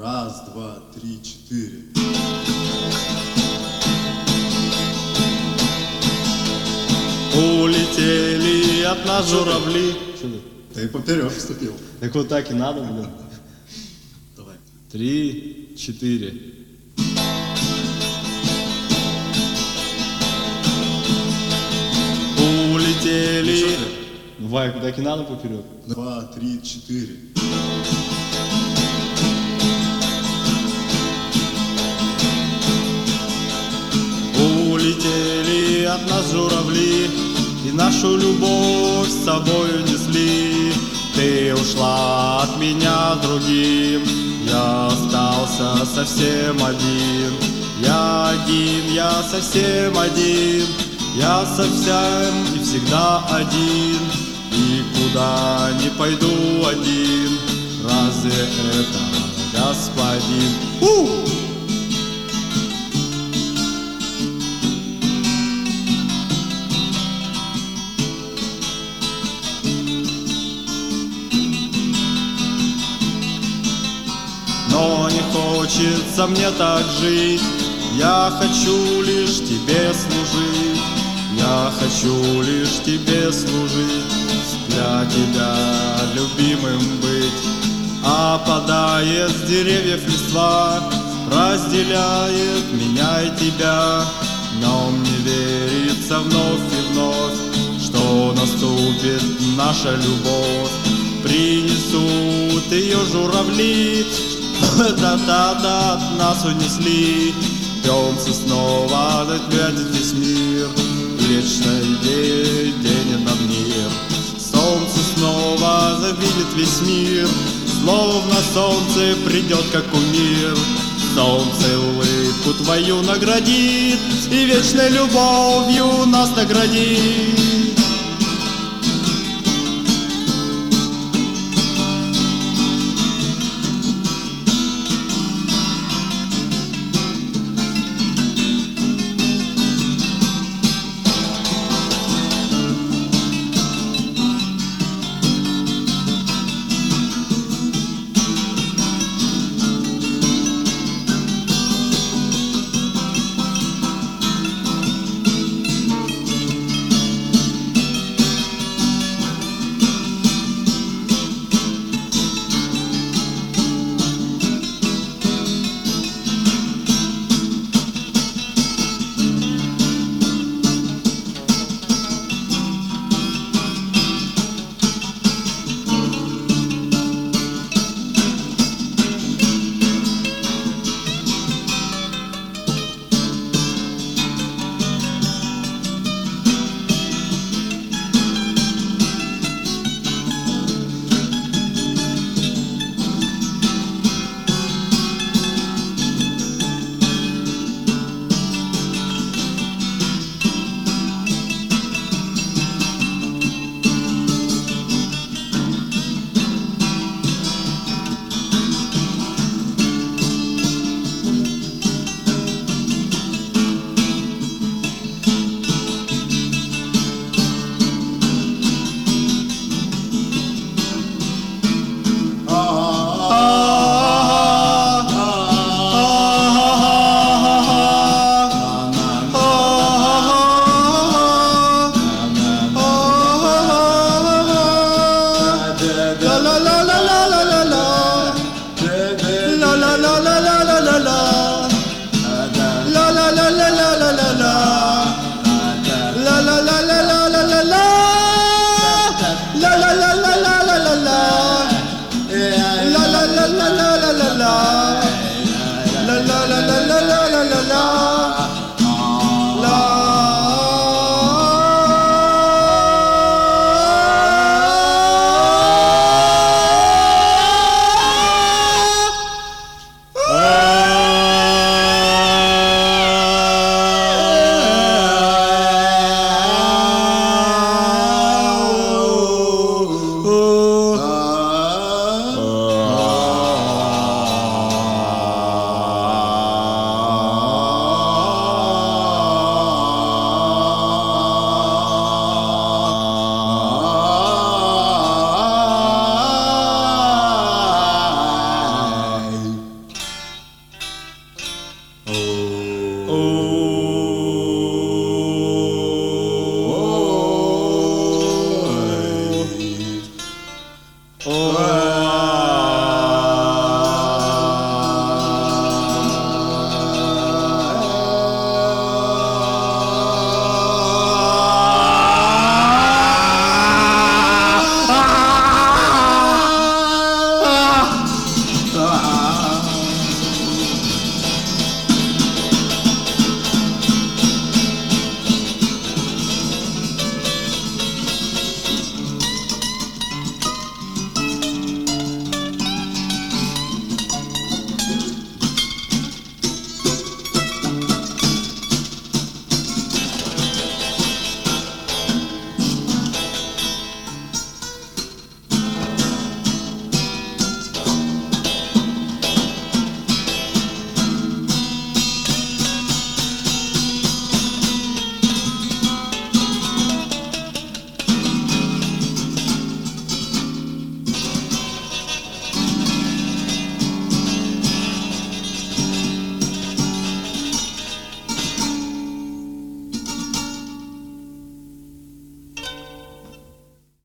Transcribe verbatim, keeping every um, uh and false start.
Раз, два, три, четыре. Улетели от нас журавли. Ты поперек вступил. Так вот так и надо, блин. Давай. Три, четыре. Улетели. Ну, Вайк, так и надо поперек. Два, три, четыре. Улетели от нас журавли, и нашу любовь с собою несли. Ты ушла от меня другим, я остался совсем один. Я один, я совсем один, я совсем и всегда один. И куда не пойду один, разве это господин? У! Но не хочется мне так жить, я хочу лишь тебе служить. Я хочу лишь тебе служить, для тебя любимым быть. Опадает с деревьев листва, разделяет меня и тебя. Но мне верится вновь и вновь, что наступит наша любовь. Принесут ее журавли, да-да-да, нас унесли. Пьемся снова, отвядет весь мир, вечной денет нам мир. Солнце снова завидит весь мир, словно солнце придет, как кумир. Солнце улыбку твою наградит и вечной любовью нас наградит. La la la la la la la.